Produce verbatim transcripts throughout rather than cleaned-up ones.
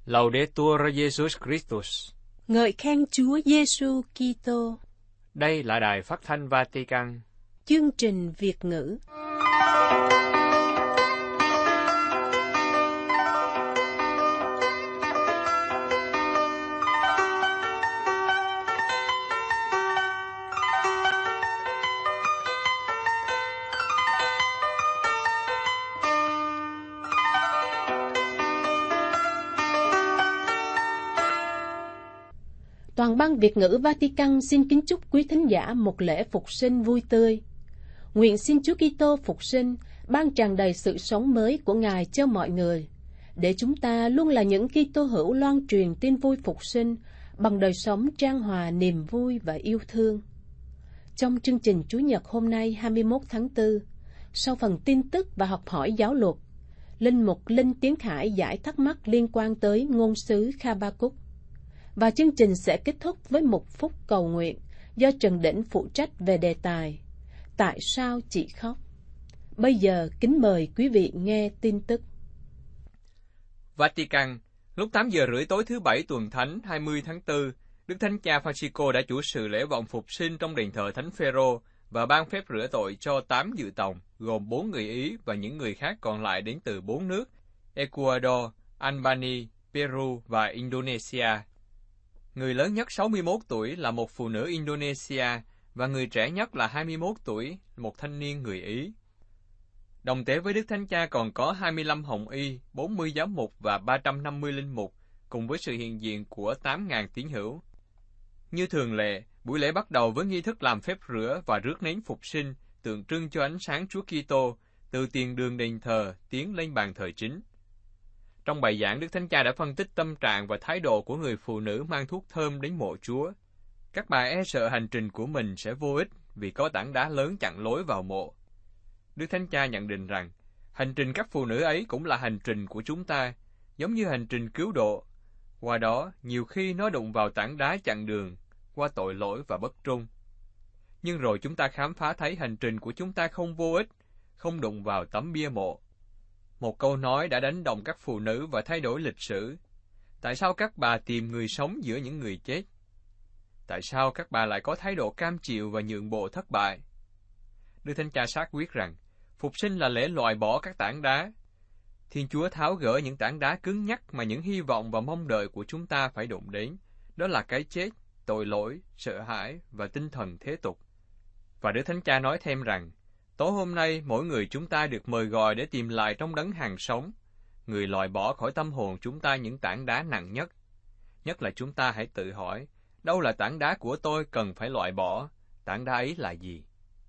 Laudetur Jesus Christus. Ngợi khen Chúa Giêsu Kitô. Đây là đài phát thanh Vatican. Chương trình Việt ngữ. Toàn ban Việt ngữ Vatican xin kính chúc quý thính giả một lễ phục sinh vui tươi. Nguyện xin Chúa Kitô phục sinh, ban tràn đầy sự sống mới của Ngài cho mọi người, để chúng ta luôn là những Kitô hữu loan truyền tin vui phục sinh bằng đời sống trang hòa niềm vui và yêu thương. Trong chương trình Chủ nhật hôm nay hai mươi mốt tháng tư, sau phần tin tức và học hỏi giáo luật, Linh mục Linh Tiến Khải giải thắc mắc liên quan tới ngôn sứ Kha-ba-cúc. Và chương trình sẽ kết thúc với một phút cầu nguyện do Trần Đỉnh phụ trách về đề tài Tại sao chị khóc? Bây giờ kính mời quý vị nghe tin tức. Vatican, lúc tám giờ rưỡi tối thứ Bảy tuần Thánh hai mươi tháng tư, Đức Thánh Cha Francisco đã chủ sự lễ vọng phục sinh trong đền thờ Thánh Phêrô và ban phép rửa tội cho tám dự tòng, gồm bốn người Ý và những người khác còn lại đến từ bốn nước Ecuador, Albania, Peru và Indonesia. Người lớn nhất sáu mươi mốt tuổi là một phụ nữ Indonesia và người trẻ nhất là hai mươi mốt tuổi, một thanh niên người Ý. Đồng tế với Đức Thánh Cha còn có hai mươi lăm hồng y, bốn mươi giám mục và ba trăm năm mươi linh mục, cùng với sự hiện diện của tám nghìn tín hữu. Như thường lệ, buổi lễ bắt đầu với nghi thức làm phép rửa và rước nến phục sinh, tượng trưng cho ánh sáng Chúa Kitô từ tiền đường đền thờ tiến lên bàn thờ chính. Trong bài giảng, Đức Thánh Cha đã phân tích tâm trạng và thái độ của người phụ nữ mang thuốc thơm đến mộ Chúa. Các bà e sợ hành trình của mình sẽ vô ích vì có tảng đá lớn chặn lối vào mộ. Đức Thánh Cha nhận định rằng, hành trình các phụ nữ ấy cũng là hành trình của chúng ta, giống như hành trình cứu độ. Qua đó, nhiều khi nó đụng vào tảng đá chặn đường, qua tội lỗi và bất trung. Nhưng rồi chúng ta khám phá thấy hành trình của chúng ta không vô ích, không đụng vào tấm bia mộ. Một câu nói đã đánh động các phụ nữ và thay đổi lịch sử. Tại sao các bà tìm người sống giữa những người chết? Tại sao các bà lại có thái độ cam chịu và nhượng bộ thất bại? Đức Thánh Cha xác quyết rằng, phục sinh là lễ loại bỏ các tảng đá. Thiên Chúa tháo gỡ những tảng đá cứng nhắc mà những hy vọng và mong đợi của chúng ta phải đụng đến. Đó là cái chết, tội lỗi, sợ hãi và tinh thần thế tục. Và Đức Thánh Cha nói thêm rằng, tối hôm nay, mỗi người chúng ta được mời gọi để tìm lại trong đấng hàng sống, người loại bỏ khỏi tâm hồn chúng ta những tảng đá nặng nhất. Nhất là chúng ta hãy tự hỏi, đâu là tảng đá của tôi cần phải loại bỏ, tảng đá ấy là gì?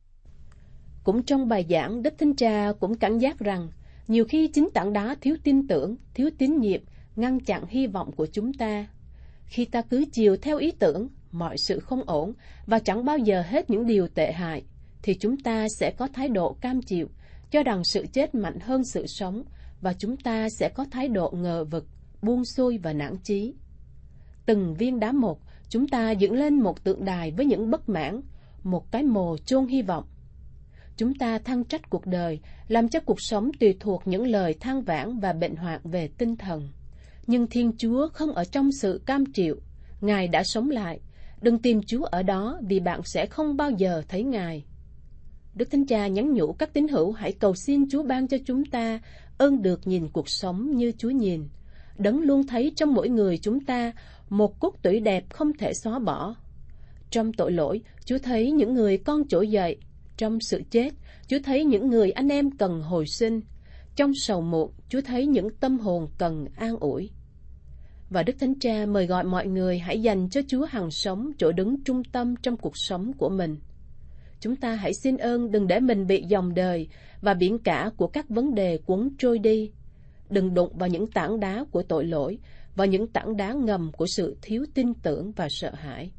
Cũng trong bài giảng, Đức Thánh Cha cũng cảnh giác rằng, nhiều khi chính tảng đá thiếu tin tưởng, thiếu tín nhiệm, ngăn chặn hy vọng của chúng ta. Khi ta cứ chiều theo ý tưởng, mọi sự không ổn và chẳng bao giờ hết những điều tệ hại, thì chúng ta sẽ có thái độ cam chịu, cho rằng sự chết mạnh hơn sự sống, và chúng ta sẽ có thái độ ngờ vực, buông xuôi và nản chí. Từng viên đá một, chúng ta dựng lên một tượng đài với những bất mãn, một cái mồ chôn hy vọng. Chúng ta than trách cuộc đời, làm cho cuộc sống tùy thuộc những lời than vãn và bệnh hoạn về tinh thần. Nhưng Thiên Chúa không ở trong sự cam chịu, Ngài đã sống lại. Đừng tìm Chúa ở đó vì bạn sẽ không bao giờ thấy Ngài. Đức Thánh Cha nhắn nhủ các tín hữu hãy cầu xin Chúa ban cho chúng ta ơn được nhìn cuộc sống như Chúa nhìn. Đấng luôn thấy trong mỗi người chúng ta một cốt tủy đẹp không thể xóa bỏ. Trong tội lỗi, Chúa thấy những người con trỗi dậy. Trong sự chết, Chúa thấy những người anh em cần hồi sinh. Trong sầu muộn, Chúa thấy những tâm hồn cần an ủi. Và Đức Thánh Cha mời gọi mọi người hãy dành cho Chúa hằng sống chỗ đứng trung tâm trong cuộc sống của mình. Chúng ta hãy xin ơn đừng để mình bị dòng đời và biển cả của các vấn đề cuốn trôi đi. Đừng đụng vào những tảng đá của tội lỗi và những tảng đá ngầm của sự thiếu tin tưởng và sợ hãi.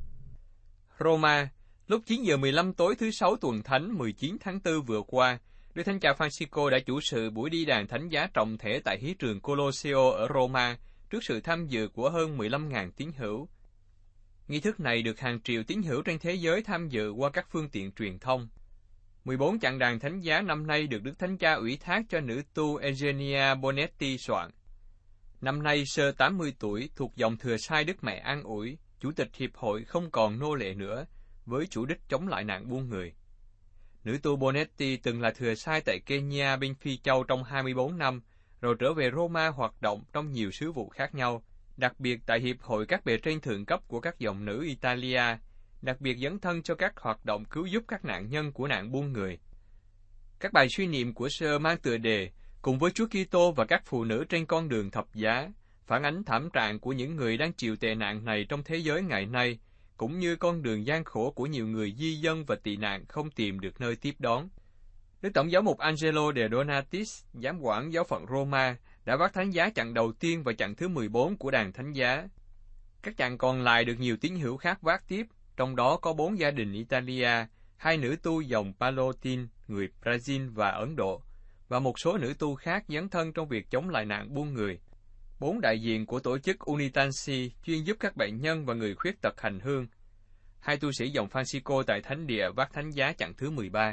Roma, lúc chín giờ mười lăm tối thứ Sáu tuần Thánh mười chín tháng tư vừa qua, Đức Thánh Cha Francisco đã chủ sự buổi đi đàn thánh giá trọng thể tại hí trường Colosseo ở Roma, trước sự tham dự của hơn mười lăm nghìn tín hữu. Nghi thức này được hàng triệu tín hữu trên thế giới tham dự qua các phương tiện truyền thông. mười bốn chặng đàn thánh giá năm nay được Đức Thánh Cha ủy thác cho nữ tu Eugenia Bonetti soạn. Năm nay sơ tám mươi tuổi, thuộc dòng thừa sai Đức Mẹ An Ủi, Chủ tịch Hiệp hội không còn nô lệ nữa, với chủ đích chống lại nạn buôn người. Nữ tu Bonetti từng là thừa sai tại Kenya bên Phi Châu trong hai mươi bốn năm, rồi trở về Roma hoạt động trong nhiều sứ vụ khác nhau, đặc biệt tại Hiệp hội các bề trên thượng cấp của các dòng nữ Italia, đặc biệt dấn thân cho các hoạt động cứu giúp các nạn nhân của nạn buôn người. Các bài suy niệm của sơ mang tựa đề Cùng với Chúa Kitô và các phụ nữ trên con đường thập giá, phản ánh thảm trạng của những người đang chịu tệ nạn này trong thế giới ngày nay, cũng như con đường gian khổ của nhiều người di dân và tị nạn không tìm được nơi tiếp đón. Đức Tổng giáo mục Angelo De Donatis, giám quản giáo phận Roma, đã vác thánh giá chặng đầu tiên và chặng thứ mười bốn của đàn thánh giá. Các chặng còn lại được nhiều tín hữu khác vác tiếp, trong đó có bốn gia đình Italia, hai nữ tu dòng Palotin, người Brazil và Ấn Độ, và một số nữ tu khác dấn thân trong việc chống lại nạn buôn người. Bốn đại diện của tổ chức Unitansi chuyên giúp các bệnh nhân và người khuyết tật hành hương. Hai tu sĩ dòng Francisco tại Thánh địa vác thánh giá chặng thứ mười ba.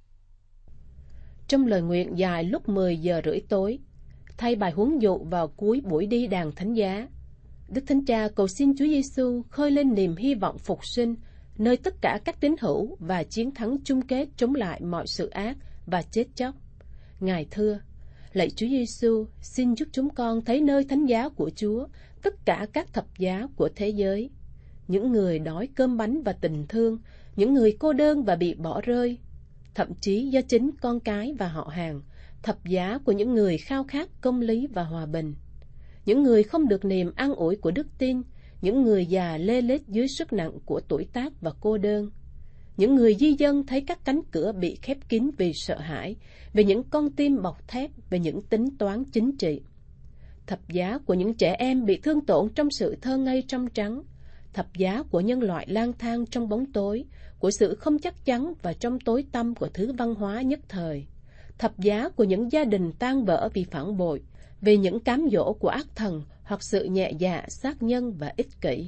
Trong lời nguyện dài lúc mười giờ rưỡi tối, thay bài huấn dụ vào cuối buổi đi đàn thánh giá, Đức Thánh Cha cầu xin Chúa Giêsu khơi lên niềm hy vọng phục sinh nơi tất cả các tín hữu và chiến thắng chung kết chống lại mọi sự ác và chết chóc. Ngài thưa: Lạy Chúa Giêsu, xin giúp chúng con thấy nơi thánh giá của Chúa tất cả các thập giá của thế giới, những người đói cơm bánh và tình thương, những người cô đơn và bị bỏ rơi, thậm chí do chính con cái và họ hàng, thập giá của những người khao khát công lý và hòa bình, những người không được niềm an ủi của đức tin, những người già lê lết dưới sức nặng của tuổi tác và cô đơn, những người di dân thấy các cánh cửa bị khép kín vì sợ hãi, về những con tim bọc thép, về những tính toán chính trị, thập giá của những trẻ em bị thương tổn trong sự thơ ngây trong trắng, thập giá của nhân loại lang thang trong bóng tối, của sự không chắc chắn và trong tối tăm của thứ văn hóa nhất thời, thập giá của những gia đình tan vỡ vì phản bội, vì những cám dỗ của ác thần hoặc sự nhẹ dạ, sát nhân và ích kỷ.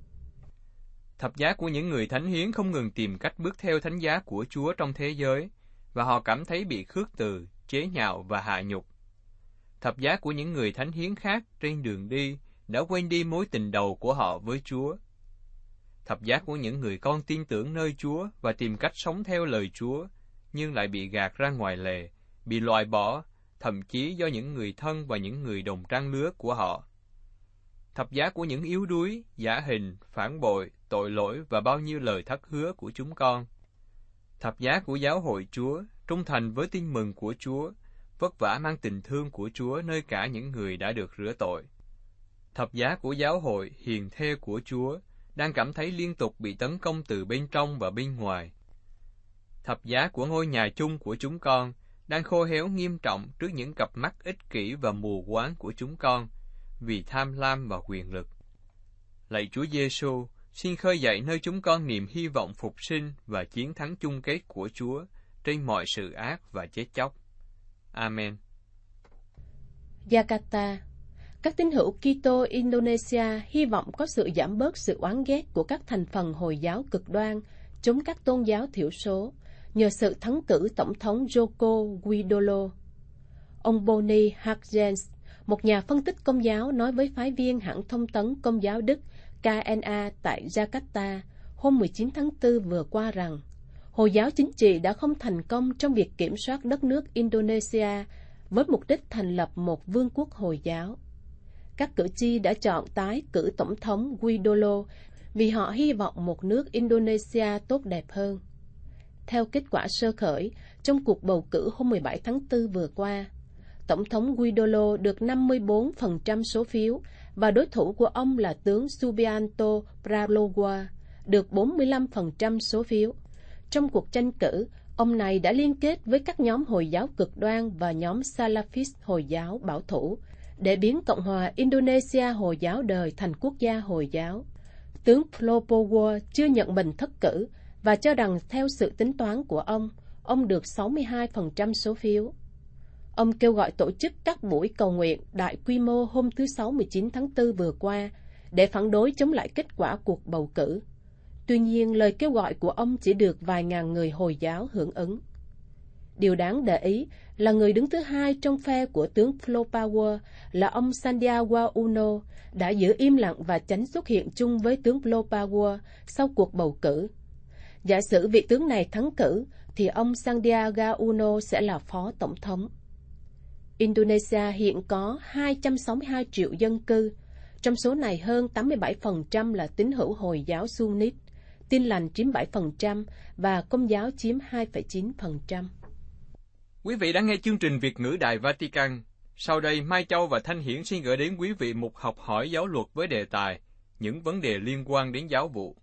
Thập giá của những người thánh hiến không ngừng tìm cách bước theo thánh giá của Chúa trong thế giới, và họ cảm thấy bị khước từ, chế nhạo và hạ nhục. Thập giá của những người thánh hiến khác trên đường đi đã quên đi mối tình đầu của họ với Chúa. Thập giá của những người con tin tưởng nơi Chúa và tìm cách sống theo lời Chúa, nhưng lại bị gạt ra ngoài lề, bị loại bỏ, thậm chí do những người thân và những người đồng trang lứa của họ. Thập giá của những yếu đuối, giả hình, phản bội, tội lỗi và bao nhiêu lời thất hứa của chúng con. Thập giá của giáo hội Chúa, trung thành với tin mừng của Chúa, vất vả mang tình thương của Chúa nơi cả những người đã được rửa tội. Thập giá của giáo hội, hiền thê của Chúa, đang cảm thấy liên tục bị tấn công từ bên trong và bên ngoài. Thập giá của ngôi nhà chung của chúng con, đang khô héo nghiêm trọng trước những cặp mắt ích kỷ và mù quáng của chúng con, vì tham lam và quyền lực. Lạy Chúa Giêsu, xin khơi dậy nơi chúng con niềm hy vọng phục sinh và chiến thắng chung kết của Chúa trên mọi sự ác và chết chóc. Amen. Jakarta. Các tín hữu Kitô Indonesia hy vọng có sự giảm bớt sự oán ghét của các thành phần Hồi giáo cực đoan chống các tôn giáo thiểu số nhờ sự thắng cử Tổng thống Joko Widodo. Ông Boni Hargens, một nhà phân tích Công giáo, nói với phái viên hãng thông tấn Công giáo Đức K N A tại Jakarta hôm mười chín tháng tư vừa qua rằng Hồi giáo chính trị đã không thành công trong việc kiểm soát đất nước Indonesia với mục đích thành lập một vương quốc Hồi giáo. Các cử tri đã chọn tái cử Tổng thống Widodo vì họ hy vọng một nước Indonesia tốt đẹp hơn. Theo kết quả sơ khởi, trong cuộc bầu cử hôm mười bảy tháng tư vừa qua, Tổng thống Widodo được năm mươi bốn phần trăm số phiếu và đối thủ của ông là tướng Subianto Prabowo được bốn mươi lăm phần trăm số phiếu. Trong cuộc tranh cử, ông này đã liên kết với các nhóm Hồi giáo cực đoan và nhóm Salafist Hồi giáo bảo thủ để biến Cộng hòa Indonesia Hồi giáo đời thành quốc gia Hồi giáo. Tướng Prabowo chưa nhận mình thất cử và cho rằng theo sự tính toán của ông, ông được sáu mươi hai phần trăm số phiếu. Ông kêu gọi tổ chức các buổi cầu nguyện đại quy mô hôm thứ Sáu mười chín tháng tư vừa qua để phản đối chống lại kết quả cuộc bầu cử. Tuy nhiên, lời kêu gọi của ông chỉ được vài ngàn người Hồi giáo hưởng ứng. Điều đáng để ý là người đứng thứ hai trong phe của tướng Flopower là ông Santiago Uno đã giữ im lặng và tránh xuất hiện chung với tướng Flopower sau cuộc bầu cử. Giả sử vị tướng này thắng cử, thì ông Santiago Uno sẽ là phó tổng thống. Indonesia hiện có hai trăm sáu mươi hai triệu dân cư, trong số này hơn tám mươi bảy phần trăm là tín hữu Hồi giáo Sunni, Tin lành chiếm bảy phần trăm và Công giáo chiếm hai phẩy chín phần trăm. Quý vị đã nghe chương trình Việt ngữ Đài Vatican. Sau đây, Mai Châu và Thanh Hiển xin gửi đến quý vị một học hỏi giáo luật với đề tài những vấn đề liên quan đến giáo vụ.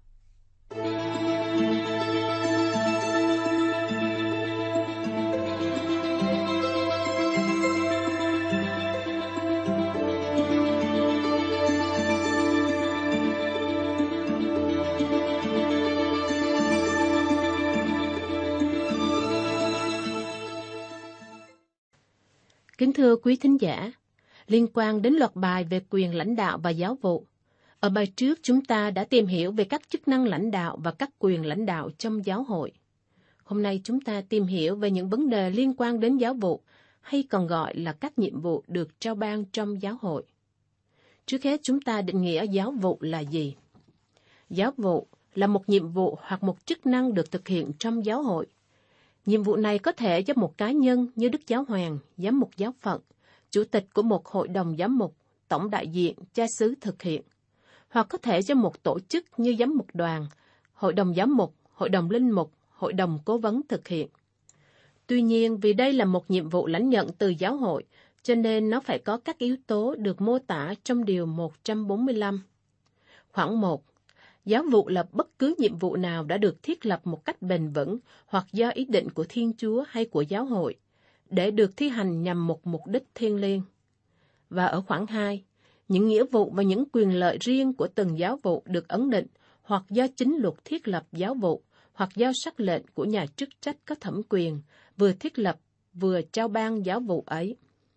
Kính thưa quý thính giả, liên quan đến loạt bài về quyền lãnh đạo và giáo vụ, ở bài trước chúng ta đã tìm hiểu về các chức năng lãnh đạo và các quyền lãnh đạo trong giáo hội. Hôm nay chúng ta tìm hiểu về những vấn đề liên quan đến giáo vụ, hay còn gọi là các nhiệm vụ được trao ban trong giáo hội. Trước hết chúng ta định nghĩa giáo vụ là gì? Giáo vụ là một nhiệm vụ hoặc một chức năng được thực hiện trong giáo hội. Nhiệm vụ này có thể do một cá nhân như Đức Giáo Hoàng, Giám mục giáo phận, Chủ tịch của một hội đồng giám mục, tổng đại diện, cha xứ thực hiện, hoặc có thể do một tổ chức như Giám mục đoàn, Hội đồng giám mục, Hội đồng linh mục, Hội đồng cố vấn thực hiện. Tuy nhiên, vì đây là một nhiệm vụ lãnh nhận từ giáo hội, cho nên nó phải có các yếu tố được mô tả trong Điều một trăm bốn mươi lăm. Khoản một. Giáo vụ là bất cứ nhiệm vụ nào đã được thiết lập một cách bền vững hoặc do ý định của Thiên Chúa hay của giáo hội, để được thi hành nhằm một mục đích thiêng liêng. Và ở khoản hai, những nghĩa vụ và những quyền lợi riêng của từng giáo vụ được ấn định hoặc do chính luật thiết lập giáo vụ hoặc do sắc lệnh của nhà chức trách có thẩm quyền vừa thiết lập vừa trao ban giáo vụ ấy.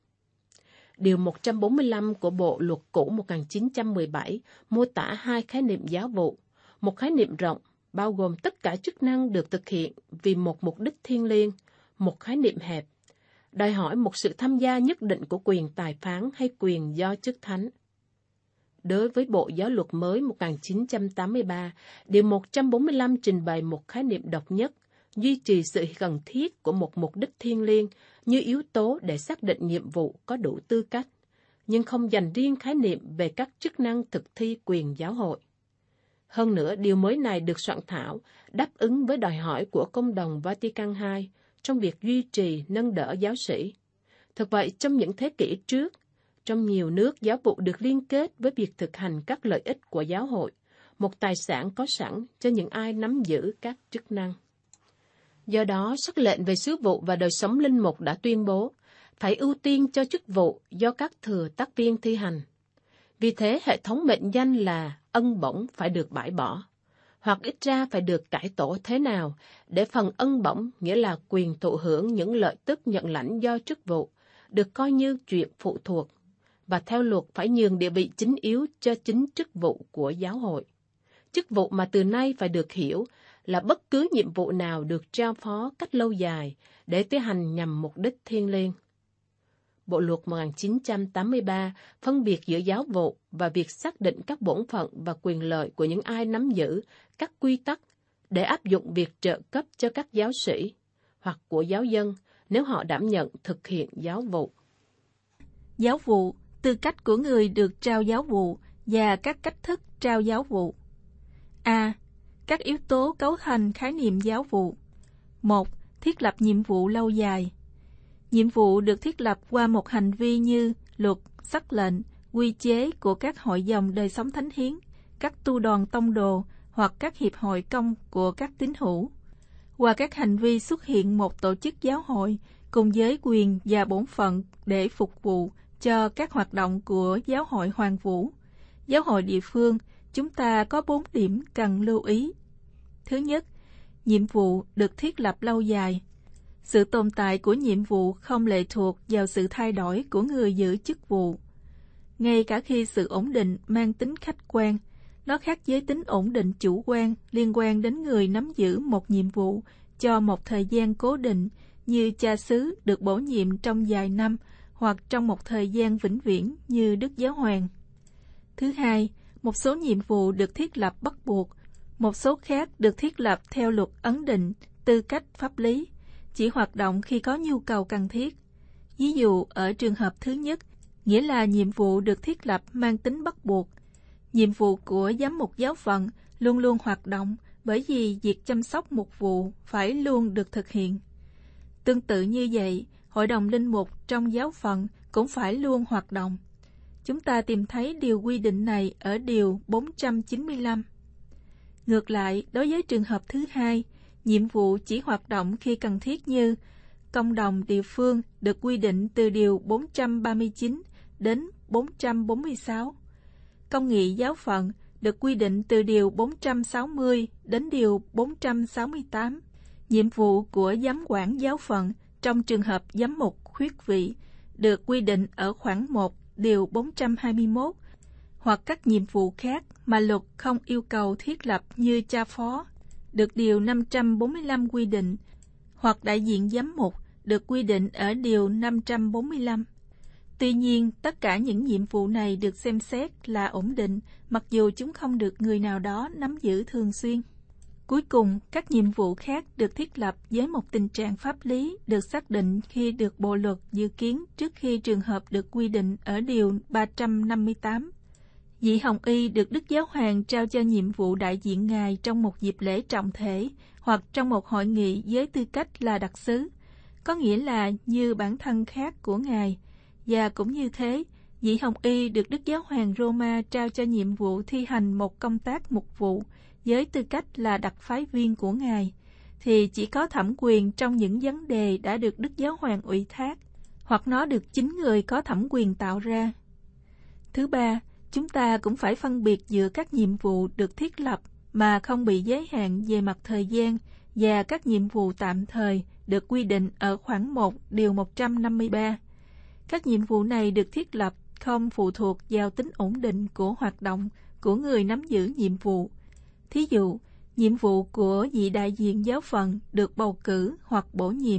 Điều một trăm bốn mươi lăm của Bộ Luật cũ một nghìn chín trăm mười bảy mô tả hai khái niệm giáo vụ, một khái niệm rộng, bao gồm tất cả chức năng được thực hiện vì một mục đích thiêng liêng, một khái niệm hẹp, đòi hỏi một sự tham gia nhất định của quyền tài phán hay quyền do chức thánh. Đối với Bộ Giáo luật mới một nghìn chín trăm tám mươi ba, Điều một trăm bốn mươi lăm trình bày một khái niệm độc nhất, duy trì sự cần thiết của một mục đích thiêng liêng như yếu tố để xác định nhiệm vụ có đủ tư cách, nhưng không dành riêng khái niệm về các chức năng thực thi quyền giáo hội. Hơn nữa, điều mới này được soạn thảo đáp ứng với đòi hỏi của Công đồng Vatican hai trong việc duy trì nâng đỡ giáo sĩ. Thực vậy, trong những thế kỷ trước, trong nhiều nước giáo vụ được liên kết với việc thực hành các lợi ích của giáo hội, một tài sản có sẵn cho những ai nắm giữ các chức năng. Do đó, sắc lệnh về sứ vụ và đời sống linh mục đã tuyên bố phải ưu tiên cho chức vụ do các thừa tác viên thi hành. Vì thế, hệ thống mệnh danh là ân bổng phải được bãi bỏ, hoặc ít ra phải được cải tổ thế nào để phần ân bổng, nghĩa là quyền thụ hưởng những lợi tức nhận lãnh do chức vụ, được coi như chuyện phụ thuộc, và theo luật phải nhường địa vị chính yếu cho chính chức vụ của giáo hội. Chức vụ mà từ nay phải được hiểu là bất cứ nhiệm vụ nào được trao phó cách lâu dài để tiến hành nhằm mục đích thiêng liêng. Bộ luật một nghìn chín trăm tám mươi ba phân biệt giữa giáo vụ và việc xác định các bổn phận và quyền lợi của những ai nắm giữ các quy tắc để áp dụng việc trợ cấp cho các giáo sĩ hoặc của giáo dân nếu họ đảm nhận thực hiện giáo vụ. Giáo vụ, tư cách của người được trao giáo vụ và các cách thức trao giáo vụ. A. Các yếu tố cấu thành khái niệm giáo vụ. một. Thiết lập nhiệm vụ lâu dài. Nhiệm vụ được thiết lập qua một hành vi như luật, sắc lệnh, quy chế của các hội dòng đời sống thánh hiến, các tu đoàn tông đồ hoặc các hiệp hội công của các tín hữu. Qua các hành vi xuất hiện một tổ chức giáo hội cùng với quyền và bổn phận để phục vụ cho các hoạt động của giáo hội hoàn vũ. Giáo hội địa phương, chúng ta có bốn điểm cần lưu ý. Thứ nhất, nhiệm vụ được thiết lập lâu dài. Sự tồn tại của nhiệm vụ không lệ thuộc vào sự thay đổi của người giữ chức vụ. Ngay cả khi sự ổn định mang tính khách quan, nó khác với tính ổn định chủ quan liên quan đến người nắm giữ một nhiệm vụ cho một thời gian cố định như cha xứ được bổ nhiệm trong vài năm hoặc trong một thời gian vĩnh viễn như Đức Giáo Hoàng. Thứ hai, một số nhiệm vụ được thiết lập bắt buộc, một số khác được thiết lập theo luật ấn định, tư cách pháp lý, chỉ hoạt động khi có nhu cầu cần thiết. Ví dụ, ở trường hợp thứ nhất, nghĩa là nhiệm vụ được thiết lập mang tính bắt buộc. Nhiệm vụ của giám mục giáo phận luôn luôn hoạt động bởi vì việc chăm sóc mục vụ phải luôn được thực hiện. Tương tự như vậy, hội đồng linh mục trong giáo phận cũng phải luôn hoạt động. Chúng ta tìm thấy điều quy định này ở điều bốn trăm chín mươi lăm. Ngược lại, đối với trường hợp thứ hai, nhiệm vụ chỉ hoạt động khi cần thiết như công đồng địa phương được quy định từ điều bốn trăm ba mươi chín đến bốn trăm bốn mươi sáu. Công nghị giáo phận được quy định từ điều bốn trăm sáu mươi đến điều bốn trăm sáu mươi tám. Nhiệm vụ của giám quản giáo phận trong trường hợp giám mục khuyết vị được quy định ở khoản một điều bốn trăm hai mươi mốt, hoặc các nhiệm vụ khác mà luật không yêu cầu thiết lập như cha phó, được điều năm trăm bốn mươi lăm quy định, hoặc đại diện giám mục được quy định ở điều năm trăm bốn mươi lăm. Tuy nhiên, tất cả những nhiệm vụ này được xem xét là ổn định, mặc dù chúng không được người nào đó nắm giữ thường xuyên. Cuối cùng, các nhiệm vụ khác được thiết lập với một tình trạng pháp lý được xác định khi được Bộ luật dự kiến trước khi trường hợp được quy định ở điều ba trăm năm mươi tám. Vị Hồng Y được Đức Giáo Hoàng trao cho nhiệm vụ đại diện Ngài trong một dịp lễ trọng thể hoặc trong một hội nghị với tư cách là đặc sứ, có nghĩa là như bản thân khác của Ngài. Và cũng như thế, vị Hồng Y được Đức Giáo Hoàng Roma trao cho nhiệm vụ thi hành một công tác mục vụ với tư cách là đặc phái viên của Ngài, thì chỉ có thẩm quyền trong những vấn đề đã được Đức Giáo Hoàng ủy thác, hoặc nó được chính người có thẩm quyền tạo ra. Thứ ba, chúng ta cũng phải phân biệt giữa các nhiệm vụ được thiết lập mà không bị giới hạn về mặt thời gian và các nhiệm vụ tạm thời được quy định ở khoản một điều một trăm năm mươi ba. Các nhiệm vụ này được thiết lập không phụ thuộc vào tính ổn định của hoạt động của người nắm giữ nhiệm vụ. Thí dụ, nhiệm vụ của vị đại diện giáo phận được bầu cử hoặc bổ nhiệm.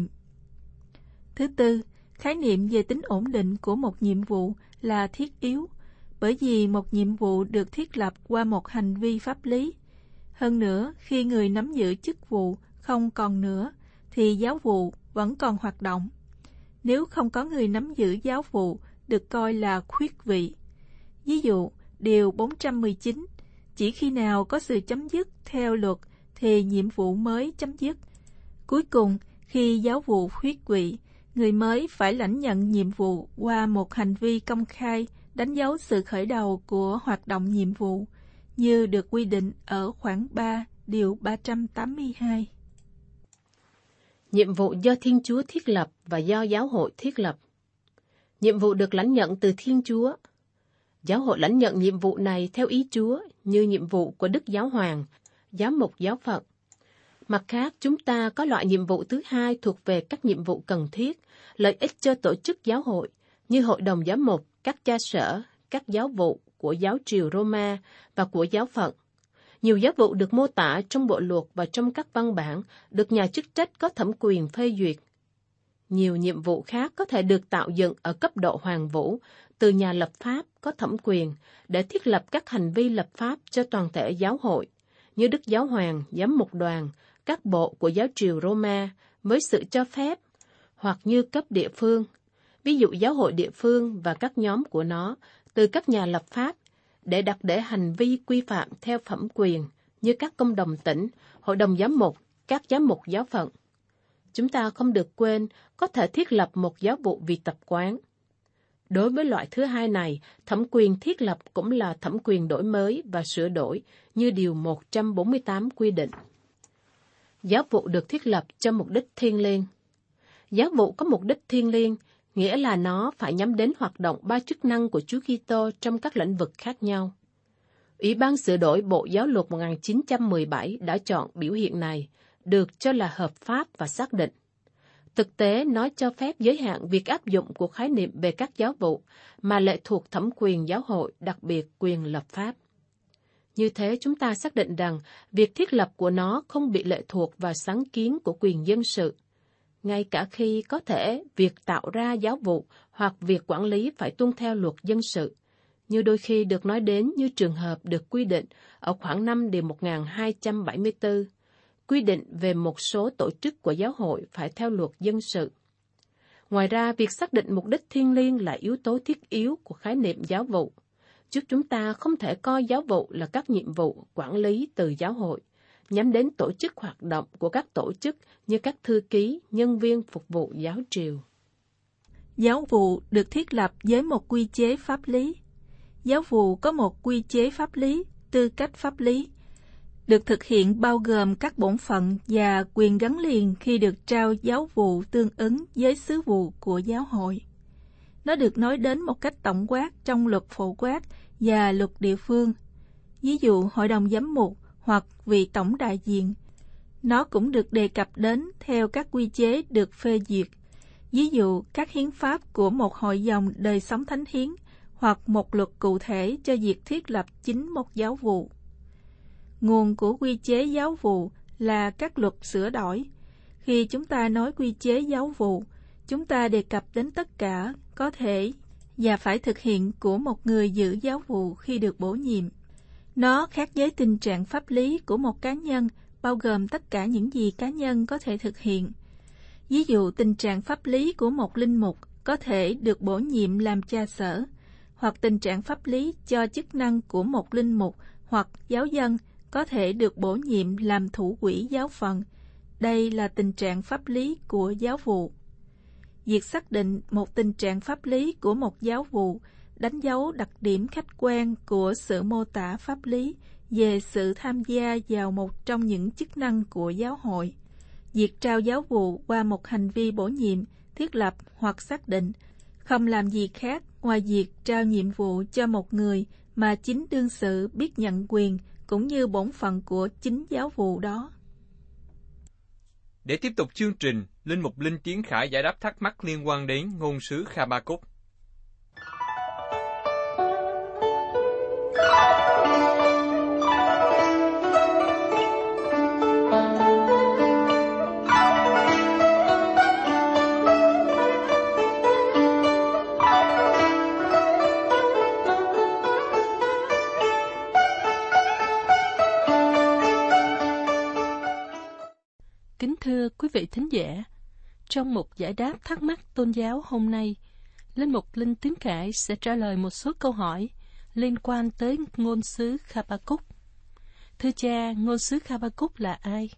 Thứ tư, khái niệm về tính ổn định của một nhiệm vụ là thiết yếu, bởi vì một nhiệm vụ được thiết lập qua một hành vi pháp lý. Hơn nữa, khi người nắm giữ chức vụ không còn nữa, thì giáo vụ vẫn còn hoạt động. Nếu không có người nắm giữ giáo vụ, được coi là khuyết vị. Ví dụ, điều bốn trăm mười chín, chỉ khi nào có sự chấm dứt theo luật thì nhiệm vụ mới chấm dứt. Cuối cùng, khi giáo vụ khuyết vị, người mới phải lãnh nhận nhiệm vụ qua một hành vi công khai đánh dấu sự khởi đầu của hoạt động nhiệm vụ, như được quy định ở khoản ba, điều ba trăm tám mươi hai. Nhiệm vụ do Thiên Chúa thiết lập và do giáo hội thiết lập. Nhiệm vụ được lãnh nhận từ Thiên Chúa. Giáo hội lãnh nhận nhiệm vụ này theo ý Chúa như nhiệm vụ của Đức Giáo Hoàng, giám mục giáo phận. Mặt khác, chúng ta có loại nhiệm vụ thứ hai thuộc về các nhiệm vụ cần thiết, lợi ích cho tổ chức giáo hội, như hội đồng giám mục, các cha sở, các giáo vụ của giáo triều Roma và của giáo phận. Nhiều giáo vụ được mô tả trong bộ luật và trong các văn bản được nhà chức trách có thẩm quyền phê duyệt. Nhiều nhiệm vụ khác có thể được tạo dựng ở cấp độ hoàng vũ từ nhà lập pháp có thẩm quyền để thiết lập các hành vi lập pháp cho toàn thể giáo hội, như Đức Giáo Hoàng, giám mục đoàn, các bộ của giáo triều Roma với sự cho phép, hoặc như cấp địa phương, ví dụ giáo hội địa phương và các nhóm của nó từ các nhà lập pháp, để đặt để hành vi quy phạm theo thẩm quyền như các công đồng tỉnh, hội đồng giám mục, các giám mục giáo phận. Chúng ta không được quên có thể thiết lập một giáo vụ vì tập quán. Đối với loại thứ hai này, thẩm quyền thiết lập cũng là thẩm quyền đổi mới và sửa đổi như điều một trăm bốn mươi tám quy định. Giáo vụ được thiết lập cho mục đích thiêng liêng. Giáo vụ có mục đích thiêng liêng, nghĩa là nó phải nhắm đến hoạt động ba chức năng của Chúa Kitô trong các lĩnh vực khác nhau. Ủy ban sửa đổi Bộ Giáo luật một nghìn chín trăm mười bảy đã chọn biểu hiện này, được cho là hợp pháp và xác định. Thực tế, nó cho phép giới hạn việc áp dụng của khái niệm về các giáo vụ mà lệ thuộc thẩm quyền giáo hội, đặc biệt quyền lập pháp. Như thế, chúng ta xác định rằng việc thiết lập của nó không bị lệ thuộc vào sáng kiến của quyền dân sự. ngay cả khi có thể việc tạo ra giáo vụ hoặc việc quản lý phải tuân theo luật dân sự, như đôi khi được nói đến như trường hợp được quy định ở khoản năm điều một nghìn hai trăm bảy mươi tư, quy định về một số tổ chức của giáo hội phải theo luật dân sự. Ngoài ra, việc xác định mục đích thiêng liêng là yếu tố thiết yếu của khái niệm giáo vụ, giúp chúng ta không thể coi giáo vụ là các nhiệm vụ quản lý từ giáo hội, nhắm đến tổ chức hoạt động của các tổ chức như các thư ký, nhân viên phục vụ giáo triều. Giáo vụ được thiết lập với một quy chế pháp lý. Giáo vụ có một quy chế pháp lý, tư cách pháp lý, được thực hiện bao gồm các bổn phận và quyền gắn liền khi được trao giáo vụ tương ứng với sứ vụ của giáo hội. Nó được nói đến một cách tổng quát trong luật phổ quát và luật địa phương, ví dụ hội đồng giám mục hoặc vị tổng đại diện. Nó cũng được đề cập đến theo các quy chế được phê duyệt, ví dụ các hiến pháp của một hội dòng đời sống thánh hiến hoặc một luật cụ thể cho việc thiết lập chính một giáo vụ. Nguồn của quy chế giáo vụ là các luật sửa đổi. Khi chúng ta nói quy chế giáo vụ, chúng ta đề cập đến tất cả có thể và phải thực hiện của một người giữ giáo vụ khi được bổ nhiệm. Nó khác với tình trạng pháp lý của một cá nhân, bao gồm tất cả những gì cá nhân có thể thực hiện. Ví dụ, tình trạng pháp lý của một linh mục có thể được bổ nhiệm làm cha sở, hoặc tình trạng pháp lý cho chức năng của một linh mục hoặc giáo dân có thể được bổ nhiệm làm thủ quỹ giáo phận. Đây là tình trạng pháp lý của giáo vụ. Việc xác định một tình trạng pháp lý của một giáo vụ đánh dấu đặc điểm khách quan của sự mô tả pháp lý về sự tham gia vào một trong những chức năng của giáo hội. Việc trao giáo vụ qua một hành vi bổ nhiệm, thiết lập hoặc xác định không làm gì khác ngoài việc trao nhiệm vụ cho một người mà chính đương sự biết nhận quyền cũng như bổn phận của chính giáo vụ đó. Để tiếp tục chương trình, Linh mục Linh Tiến Khải giải đáp thắc mắc liên quan đến ngôn sứ Kha-ba-cúc. Kính thưa quý vị thính giả, trong một giải đáp thắc mắc tôn giáo hôm nay, Linh mục Linh Tiến Khải sẽ trả lời một số câu hỏi liên quan tới ngôn sứ Kha-ba-cúc. Thưa cha, ngôn sứ Kha-ba-cúc là ai?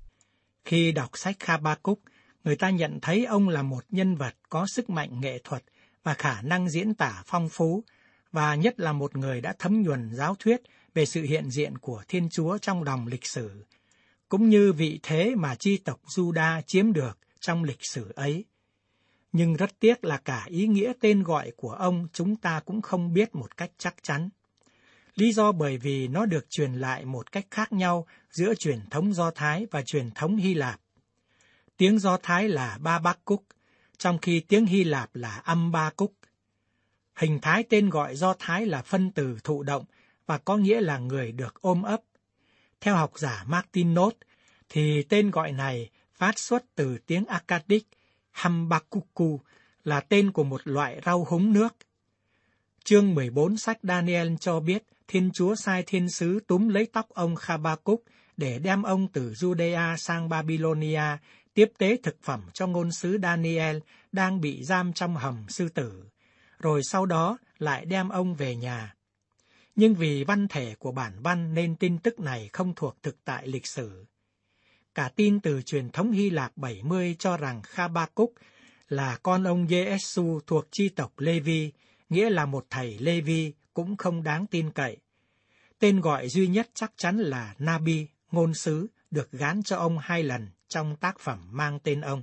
Khi đọc sách Kha-ba-cúc, người ta nhận thấy ông là một nhân vật có sức mạnh nghệ thuật và khả năng diễn tả phong phú, và nhất là một người đã thấm nhuần giáo thuyết về sự hiện diện của Thiên Chúa trong dòng lịch sử, cũng như vị thế mà chi tộc Juda chiếm được trong lịch sử ấy. Nhưng rất tiếc là cả ý nghĩa tên gọi của ông chúng ta cũng không biết một cách chắc chắn. Lý do bởi vì nó được truyền lại một cách khác nhau giữa truyền thống Do Thái và truyền thống Hy Lạp. Tiếng Do Thái là Ba-bác-cúc, trong khi tiếng Hy Lạp là Âm-ba-cúc. Hình thái tên gọi Do Thái là phân từ thụ động và có nghĩa là người được ôm ấp. Theo học giả Martin Noth, thì tên gọi này phát xuất từ tiếng Akkadic Hambakkuku, là tên của một loại rau húng nước. Chương mười bốn sách Daniel cho biết Thiên Chúa sai thiên sứ túm lấy tóc ông Kha-ba-cúc để đem ông từ Judea sang Babylonia tiếp tế thực phẩm cho ngôn sứ Daniel đang bị giam trong hầm sư tử, rồi sau đó lại đem ông về nhà. Nhưng vì văn thể của bản văn nên tin tức này không thuộc thực tại lịch sử. Cả tin từ truyền thống Hy Lạp bảy mươi cho rằng Kha-ba-cúc là con ông Giê-xu thuộc chi tộc Lê-vi, nghĩa là một thầy Lê-vi, cũng không đáng tin cậy. Tên gọi duy nhất chắc chắn là Nabi, ngôn sứ, được gán cho ông hai lần trong tác phẩm mang tên ông.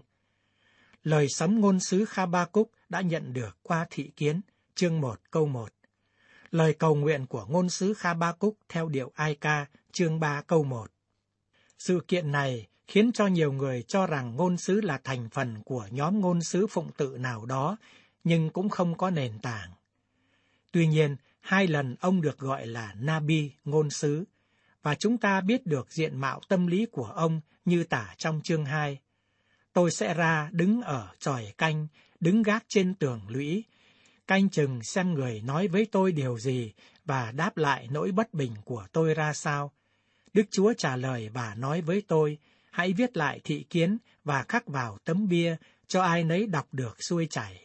Lời sống ngôn sứ Kha-ba-cúc đã nhận được qua thị kiến, chương một câu một. Lời cầu nguyện của ngôn sứ Kha-ba-cúc theo điệu Ai Ca, chương ba câu một. Sự kiện này khiến cho nhiều người cho rằng ngôn sứ là thành phần của nhóm ngôn sứ phụng tự nào đó, nhưng cũng không có nền tảng. Tuy nhiên, hai lần ông được gọi là Nabi, ngôn sứ, và chúng ta biết được diện mạo tâm lý của ông như tả trong chương hai. tôi sẽ ra đứng ở chòi canh, đứng gác trên tường lũy, canh chừng xem người nói với tôi điều gì và đáp lại nỗi bất bình của tôi ra sao. Đức Chúa trả lời và nói với tôi, hãy viết lại thị kiến và khắc vào tấm bia cho ai nấy đọc được xuôi chảy.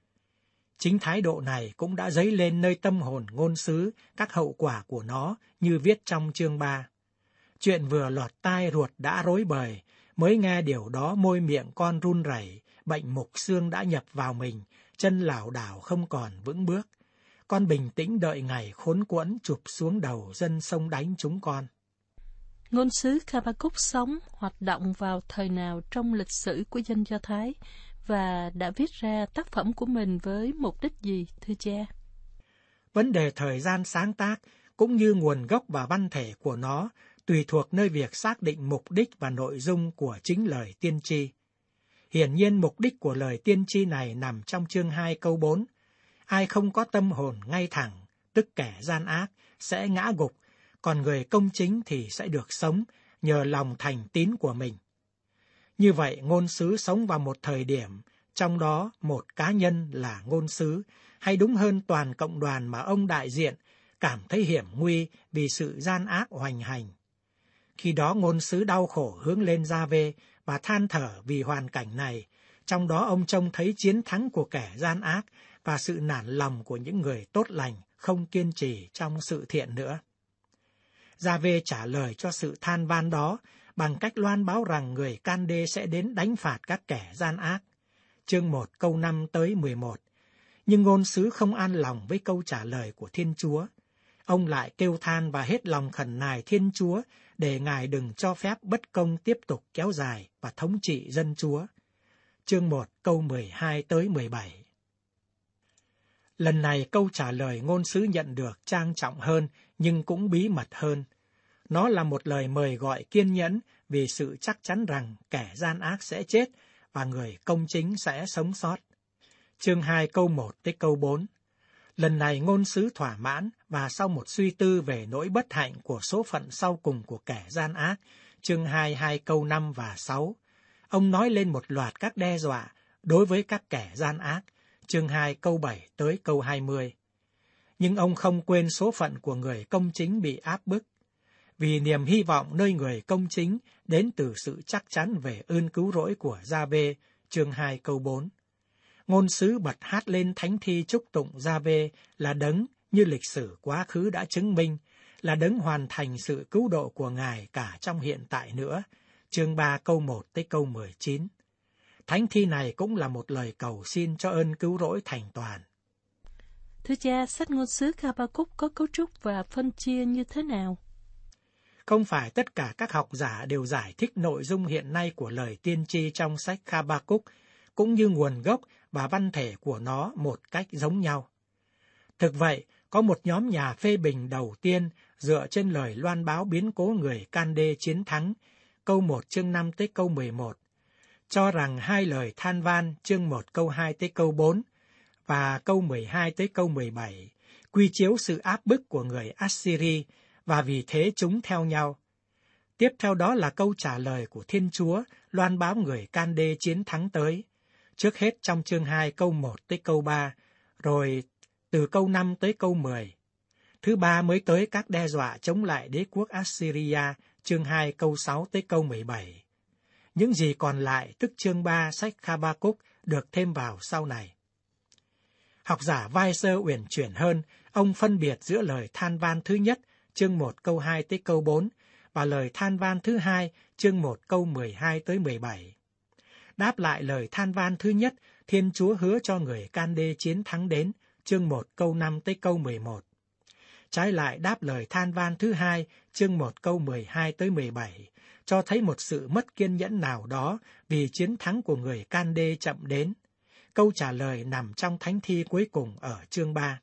Chính thái độ này cũng đã dấy lên nơi tâm hồn ngôn sứ các hậu quả của nó như viết trong chương ba. Chuyện vừa lọt tai ruột đã rối bời, mới nghe điều đó môi miệng con run rẩy, bệnh mục xương đã nhập vào mình, chân lảo đảo không còn vững bước. Con bình tĩnh đợi ngày khốn quẫn chụp xuống đầu dân sông đánh chúng con. Ngôn sứ Habakkuk sống, hoạt động vào thời nào trong lịch sử của dân Do Thái và đã viết ra tác phẩm của mình với mục đích gì, thưa cha? Vấn đề thời gian sáng tác cũng như nguồn gốc và văn thể của nó tùy thuộc nơi việc xác định mục đích và nội dung của chính lời tiên tri. Hiển nhiên mục đích của lời tiên tri này nằm trong chương hai câu bốn. Ai không có tâm hồn ngay thẳng, tức kẻ gian ác, sẽ ngã gục, còn người công chính thì sẽ được sống nhờ lòng thành tín của mình. Như vậy, ngôn sứ sống vào một thời điểm, trong đó một cá nhân là ngôn sứ, hay đúng hơn toàn cộng đoàn mà ông đại diện, cảm thấy hiểm nguy vì sự gian ác hoành hành. Khi đó ngôn sứ đau khổ hướng lên Gia-vê và than thở vì hoàn cảnh này, trong đó ông trông thấy chiến thắng của kẻ gian ác và sự nản lòng của những người tốt lành không kiên trì trong sự thiện nữa. Gia-vê trả lời cho sự than van đó bằng cách loan báo rằng người Can-đê sẽ đến đánh phạt các kẻ gian ác. Chương một câu năm tới mười một. Nhưng ngôn sứ không an lòng với câu trả lời của Thiên Chúa. Ông lại kêu than và hết lòng khẩn nài Thiên Chúa để Ngài đừng cho phép bất công tiếp tục kéo dài và thống trị dân Chúa. Chương một câu mười hai tới mười bảy. Lần này câu trả lời ngôn sứ nhận được trang trọng hơn nhưng cũng bí mật hơn. Nó là một lời mời gọi kiên nhẫn vì sự chắc chắn rằng kẻ gian ác sẽ chết và người công chính sẽ sống sót. Chương hai câu một tới câu bốn. Lần này ngôn sứ thỏa mãn và sau một suy tư về nỗi bất hạnh của số phận sau cùng của kẻ gian ác, chương hai, hai câu năm và sáu, ông nói lên một loạt các đe dọa đối với các kẻ gian ác, chương hai câu bảy tới câu hai mươi. Nhưng ông không quên số phận của người công chính bị áp bức, vì niềm hy vọng nơi người công chính đến từ sự chắc chắn về ơn cứu rỗi của Gia-vê, chương hai câu bốn. Ngôn sứ bật hát lên thánh thi chúc tụng Gia-vê là đấng như lịch sử quá khứ đã chứng minh, là đấng hoàn thành sự cứu độ của Ngài cả trong hiện tại nữa, chương ba câu một tới câu mười chín. Thánh thi này cũng là một lời cầu xin cho ơn cứu rỗi thành toàn. Thưa cha, sách ngôn sứ Habakkuk có cấu trúc và phân chia như thế nào? Không phải tất cả các học giả đều giải thích nội dung hiện nay của lời tiên tri trong sách Habakkuk, cũng như nguồn gốc và văn thể của nó một cách giống nhau. Thực vậy, có một nhóm nhà phê bình đầu tiên dựa trên lời loan báo biến cố người Can-đê chiến thắng, câu một chương năm tới câu mười một, cho rằng hai lời than van chương một câu hai tới câu bốn và câu mười hai tới câu mười bảy quy chiếu sự áp bức của người Assyri và vì thế chúng theo nhau. Tiếp theo đó là câu trả lời của Thiên Chúa loan báo người Can-đê chiến thắng tới, trước hết trong chương hai câu một tới câu ba, rồi từ câu năm tới câu mười. Thứ ba mới tới các đe dọa chống lại đế quốc Assyria, chương hai câu sáu tới câu mười bảy. Những gì còn lại, tức chương ba sách Habakkuk, được thêm vào sau này. Học giả Weiser uyển chuyển hơn, ông phân biệt giữa lời than van thứ nhất, chương một câu hai tới câu bốn, và lời than van thứ hai, chương một câu mười hai tới mười bảy. Đáp lại lời than van thứ nhất, Thiên Chúa hứa cho người Can-đê chiến thắng đến, chương một câu năm tới câu mười một. Trái lại đáp lời than van thứ hai, chương một câu mười hai tới mười bảy, cho thấy một sự mất kiên nhẫn nào đó vì chiến thắng của người Can-đê chậm đến. Câu trả lời nằm trong thánh thi cuối cùng ở chương ba.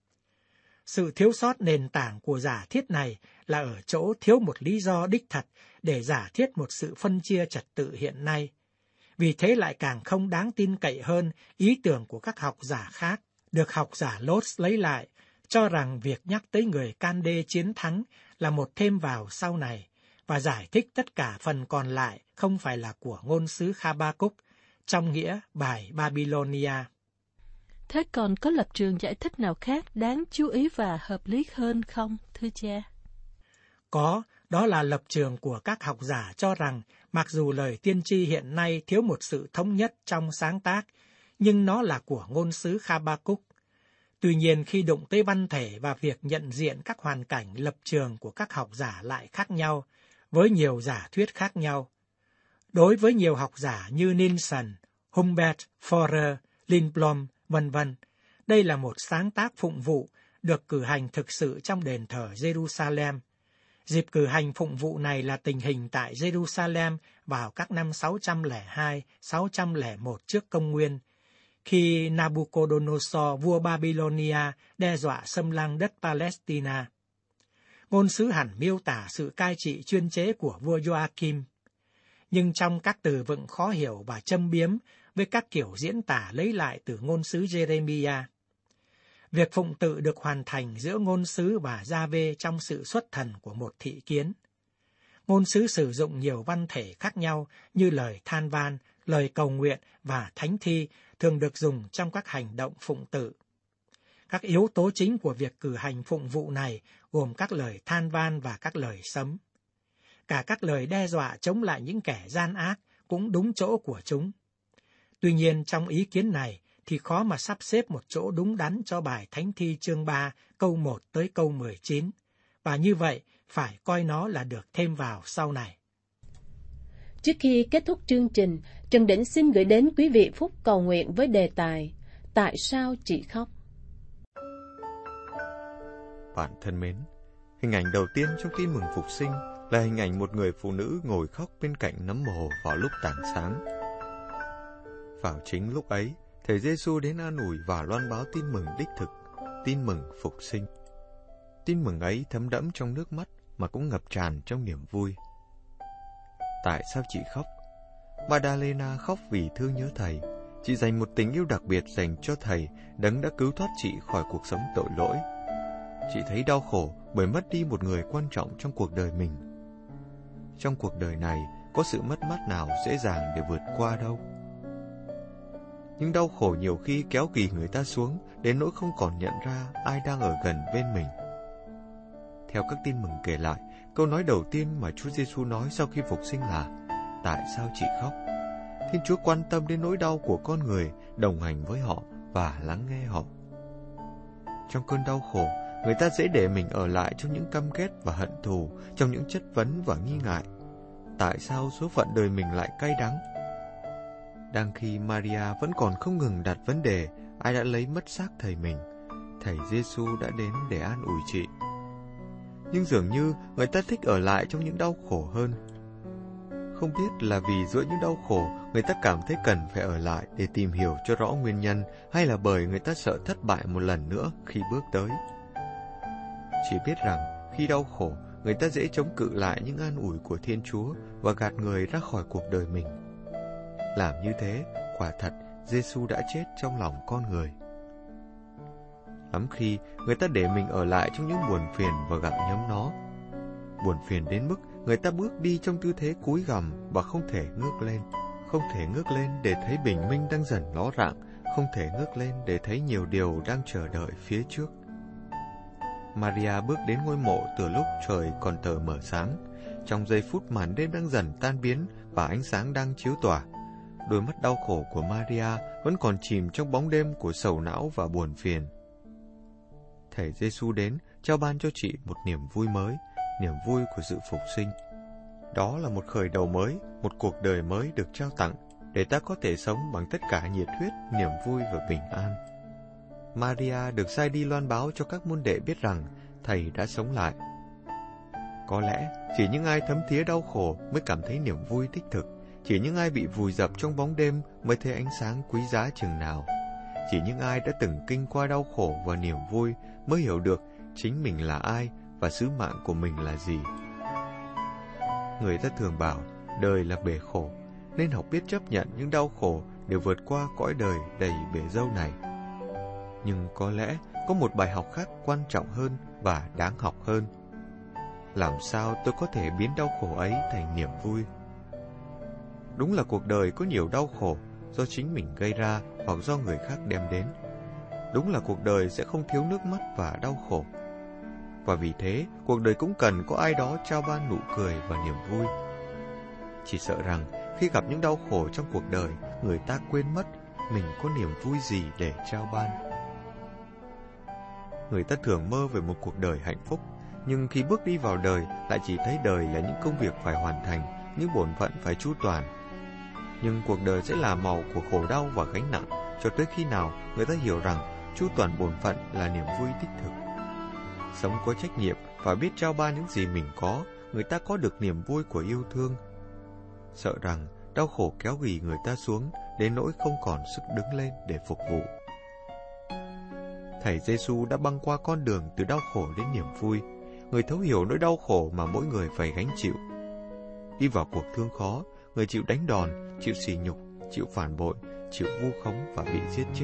Sự thiếu sót nền tảng của giả thiết này là ở chỗ thiếu một lý do đích thật để giả thiết một sự phân chia trật tự hiện nay. Vì thế lại càng không đáng tin cậy hơn ý tưởng của các học giả khác, được học giả Lốt lấy lại, cho rằng việc nhắc tới người Can-đê chiến thắng là một thêm vào sau này, và giải thích tất cả phần còn lại không phải là của ngôn sứ Habakkuk, trong nghĩa bài Babylonia. Thế còn có lập trường giải thích nào khác đáng chú ý và hợp lý hơn không, thưa cha? Có, đó là lập trường của các học giả cho rằng mặc dù lời tiên tri hiện nay thiếu một sự thống nhất trong sáng tác, nhưng nó là của ngôn sứ Habakkuk. Tuy nhiên khi đụng tới văn thể và việc nhận diện các hoàn cảnh lập trường của các học giả lại khác nhau, với nhiều giả thuyết khác nhau. Đối với nhiều học giả như Nielsen, Humbert, Forer, Lindblom, vân vân, đây là một sáng tác phụng vụ được cử hành thực sự trong đền thờ Jerusalem. Dịp cử hành phụng vụ này là tình hình tại Jerusalem vào các năm sáu trăm lẻ hai - sáu trăm lẻ một trước công nguyên, khi Nabucodonosor vua Babylonia đe dọa xâm lăng đất Palestina. Ngôn sứ hẳn miêu tả sự cai trị chuyên chế của vua Joachim, nhưng trong các từ vựng khó hiểu và châm biếm với các kiểu diễn tả lấy lại từ ngôn sứ Jeremiah. Việc phụng tự được hoàn thành giữa ngôn sứ và Gia-vê trong sự xuất thần của một thị kiến. Ngôn sứ sử dụng nhiều văn thể khác nhau như lời than van, lời cầu nguyện và thánh thi thường được dùng trong các hành động phụng tự. Các yếu tố chính của việc cử hành phụng vụ này gồm các lời than van và các lời sấm. Cả các lời đe dọa chống lại những kẻ gian ác cũng đúng chỗ của chúng. Tuy nhiên trong ý kiến này thì khó mà sắp xếp một chỗ đúng đắn cho bài Thánh Thi chương ba câu một tới câu mười chín, và như vậy phải coi nó là được thêm vào sau này. Trước khi kết thúc chương trình, Trần Đỉnh xin gửi đến quý vị phút cầu nguyện với đề tài Tại sao chị khóc? Bạn thân mến, hình ảnh đầu tiên trong tin mừng phục sinh là hình ảnh một người phụ nữ ngồi khóc bên cạnh nấm mồ vào lúc tảng sáng. Vào chính lúc ấy, Thầy Giê-xu đến an ủi và loan báo tin mừng đích thực, tin mừng phục sinh. Tin mừng ấy thấm đẫm trong nước mắt mà cũng ngập tràn trong niềm vui. Tại sao chị khóc? Madalena khóc vì thương nhớ Thầy. Chị dành một tình yêu đặc biệt dành cho Thầy, Đấng đã cứu thoát chị khỏi cuộc sống tội lỗi. Chị thấy đau khổ bởi mất đi một người quan trọng trong cuộc đời mình. Trong cuộc đời này, có sự mất mát nào dễ dàng để vượt qua đâu. Nhưng đau khổ nhiều khi kéo kỳ người ta xuống đến nỗi không còn nhận ra ai đang ở gần bên mình. Theo các tin mừng kể lại, câu nói đầu tiên mà Chúa Giê-xu nói sau khi phục sinh là Tại sao chị khóc? Thiên Chúa quan tâm đến nỗi đau của con người, đồng hành với họ và lắng nghe họ. Trong cơn đau khổ, người ta dễ để mình ở lại trong những căm ghét và hận thù, trong những chất vấn và nghi ngại. Tại sao số phận đời mình lại cay đắng? Đang khi Maria vẫn còn không ngừng đặt vấn đề ai đã lấy mất xác thầy mình, Thầy Giê-xu đã đến để an ủi chị. Nhưng dường như người ta thích ở lại trong những đau khổ hơn. Không biết là vì giữa những đau khổ người ta cảm thấy cần phải ở lại để tìm hiểu cho rõ nguyên nhân, hay là bởi người ta sợ thất bại một lần nữa khi bước tới. Chỉ biết rằng khi đau khổ, người ta dễ chống cự lại những an ủi của Thiên Chúa và gạt người ra khỏi cuộc đời mình. Làm như thế, quả thật, Giê-xu đã chết trong lòng con người. Lắm khi, người ta để mình ở lại trong những buồn phiền và gặm nhấm nó. Buồn phiền đến mức người ta bước đi trong tư thế cúi gằm và không thể ngước lên. Không thể ngước lên để thấy bình minh đang dần ló rạng, không thể ngước lên để thấy nhiều điều đang chờ đợi phía trước. Maria bước đến ngôi mộ từ lúc trời còn tờ mờ sáng, trong giây phút màn đêm đang dần tan biến và ánh sáng đang chiếu tỏa. Đôi mắt đau khổ của Maria vẫn còn chìm trong bóng đêm của sầu não và buồn phiền. Thầy Giê-xu đến trao ban cho chị một niềm vui mới, niềm vui của sự phục sinh. Đó là một khởi đầu mới, một cuộc đời mới được trao tặng, để ta có thể sống bằng tất cả nhiệt huyết, niềm vui và bình an. Maria được sai đi loan báo cho các môn đệ biết rằng Thầy đã sống lại. Có lẽ chỉ những ai thấm thía đau khổ mới cảm thấy niềm vui đích thực. Chỉ những ai bị vùi dập trong bóng đêm mới thấy ánh sáng quý giá chừng nào. Chỉ những ai đã từng kinh qua đau khổ và niềm vui mới hiểu được chính mình là ai và sứ mạng của mình là gì. Người ta thường bảo đời là bể khổ, nên học biết chấp nhận những đau khổ để vượt qua cõi đời đầy bể dâu này. Nhưng có lẽ có một bài học khác quan trọng hơn và đáng học hơn. làm sao tôi có thể biến đau khổ ấy thành niềm vui? Đúng là cuộc đời có nhiều đau khổ do chính mình gây ra hoặc do người khác đem đến. Đúng là cuộc đời sẽ không thiếu nước mắt và đau khổ. Và vì thế, cuộc đời cũng cần có ai đó trao ban nụ cười và niềm vui. Chỉ sợ rằng khi gặp những đau khổ trong cuộc đời, người ta quên mất mình có niềm vui gì để trao ban. Người ta thường mơ về một cuộc đời hạnh phúc, nhưng khi bước đi vào đời lại chỉ thấy đời là những công việc phải hoàn thành, những bổn phận phải chu toàn. Nhưng cuộc đời sẽ là màu của khổ đau và gánh nặng, cho tới khi nào người ta hiểu rằng chu toàn bổn phận là niềm vui đích thực. Sống có trách nhiệm và biết trao ban những gì mình có, người ta có được niềm vui của yêu thương. Sợ rằng đau khổ kéo ghì người ta xuống đến nỗi không còn sức đứng lên để phục vụ. Thầy Giêsu đã băng qua con đường từ đau khổ đến niềm vui. Người thấu hiểu nỗi đau khổ mà mỗi người phải gánh chịu. Đi vào cuộc thương khó, người chịu đánh đòn, chịu sỉ nhục, chịu phản bội, chịu vu khống và bị giết chết.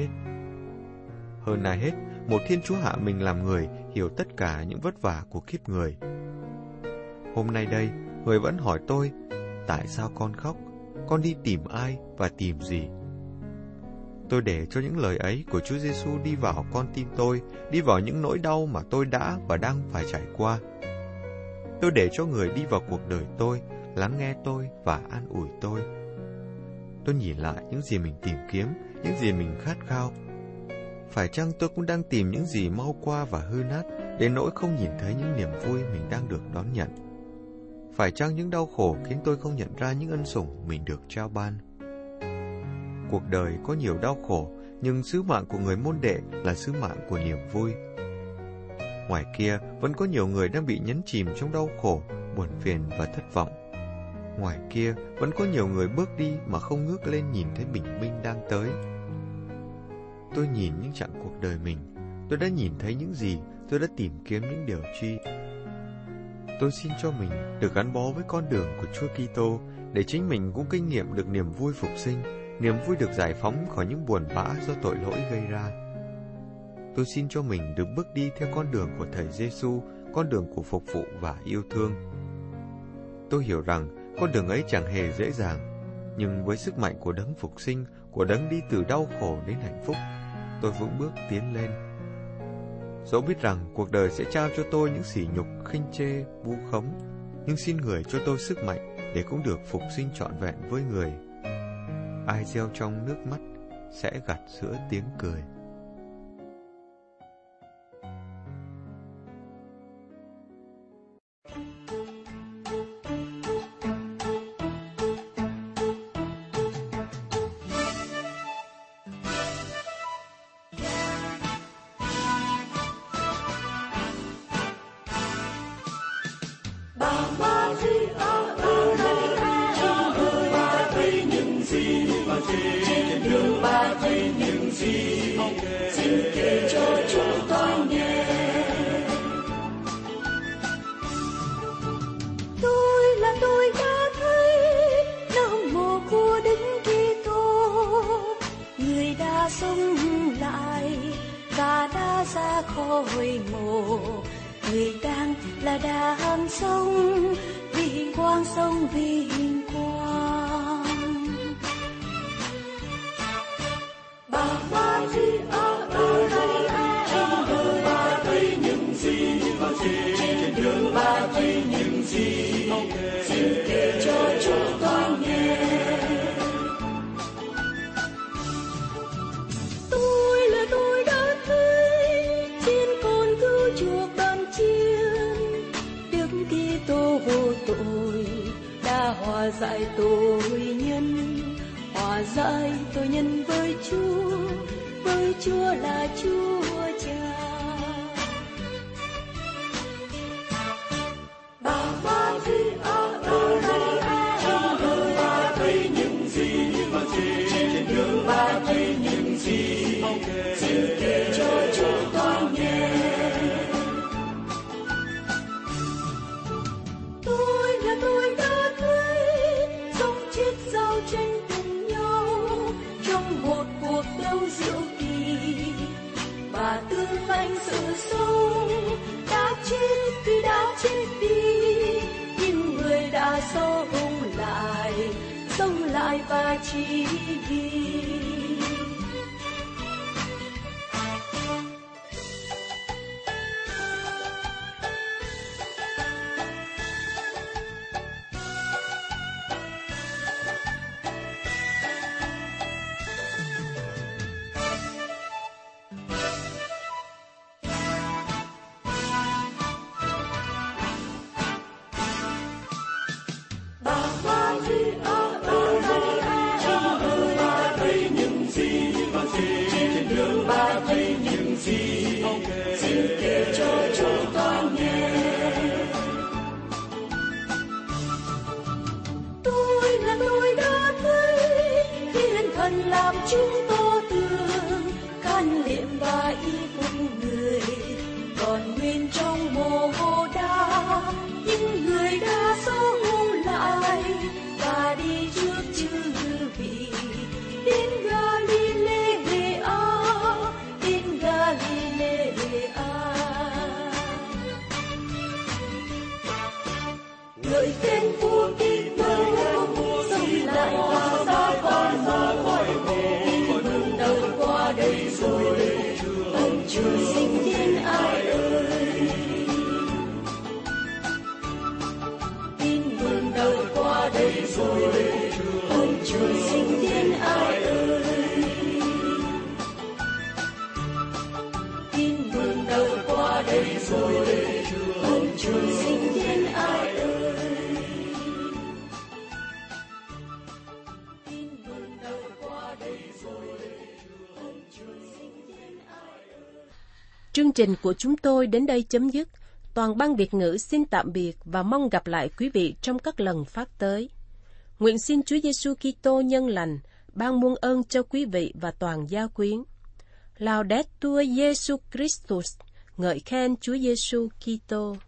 Hơn ai hết, một Thiên Chúa hạ mình làm người, hiểu tất cả những vất vả của kiếp người. Hôm nay đây, người vẫn hỏi tôi, tại sao con khóc? Con đi tìm ai và tìm gì? Tôi để cho những lời ấy của Chúa Giêsu đi vào con tim tôi, đi vào những nỗi đau mà tôi đã và đang phải trải qua. Tôi để cho người đi vào cuộc đời tôi, lắng nghe tôi và an ủi tôi. Tôi nhìn lại những gì mình tìm kiếm, những gì mình khát khao. Phải chăng tôi cũng đang tìm những gì mau qua và hư nát, đến nỗi không nhìn thấy những niềm vui mình đang được đón nhận? Phải chăng những đau khổ khiến tôi không nhận ra những ân sủng mình được trao ban? Cuộc đời có nhiều đau khổ, nhưng sứ mạng của người môn đệ là sứ mạng của niềm vui. Ngoài kia vẫn có nhiều người đang bị nhấn chìm trong đau khổ, buồn phiền và thất vọng. Ngoài kia vẫn có nhiều người bước đi mà không ngước lên nhìn thấy bình minh đang tới. Tôi nhìn những chặng cuộc đời mình, tôi đã nhìn thấy những gì, tôi đã tìm kiếm những điều chi. Tôi xin cho mình được gắn bó với con đường của Chúa Kitô, để chính mình cũng kinh nghiệm được niềm vui phục sinh, niềm vui được giải phóng khỏi những buồn bã do tội lỗi gây ra. Tôi xin cho mình được bước đi theo con đường của Thầy Giêsu, con đường của phục vụ và yêu thương. Tôi hiểu rằng con đường ấy chẳng hề dễ dàng, nhưng với sức mạnh của đấng phục sinh, của đấng đi từ đau khổ đến hạnh phúc, tôi vững bước tiến lên. Dẫu biết rằng cuộc đời sẽ trao cho tôi những sỉ nhục, khinh chê, vu khống, nhưng xin Người cho tôi sức mạnh để cũng được phục sinh trọn vẹn với Người. Ai gieo trong nước mắt sẽ gặt giữa tiếng cười. Khỏi mồ người đang là đang sống vì quang sống vì quang. Bà ba gì ở ở đây trên đường ba thấy những gì trên đường ba thấy những gì xin kể cho chúng tôi nghe. Tôi là tôi đã thấy trên con cứu chuộc ban chiên, Đức Kitô vô tội đã hòa giải tội nhân, hòa giải tội nhân với Chúa, với Chúa là Chúa Cha. Bà ba gì ở ở đây trên đường ba thấy những gì trên đường ba thấy những gì xin kể cho chúng tôi nghe. Tôi là tôi đã thấy sống chết giao tranh cùng nhau trong một cuộc đấu diệu kỳ, và là chỉ vì làm chúng tô tường can liệm và y phục người còn nguyên trong mồ hồ đá, những người đã sống lại và đi trước chư vị đến Galilea, đến Galilea. Ngợi tên vua Kitô sống lại và ra con mồ đây rồi, ông Chúa sinh thiên ai ơi, tin mừng đầu qua đây rồi, ông Chúa sinh thiên ai ơi, tin mừng đầu qua đây rồi, ông Chúa sinh thiên ai ơi. Chương trình của chúng tôi đến đây chấm dứt. Toàn ban Việt ngữ xin tạm biệt và mong gặp lại quý vị trong các lần phát tới. Nguyện xin Chúa Giêsu Kitô nhân lành ban muôn ơn cho quý vị và toàn gia quyến. Laudetur Jesus Christus, ngợi khen Chúa Giêsu Kitô.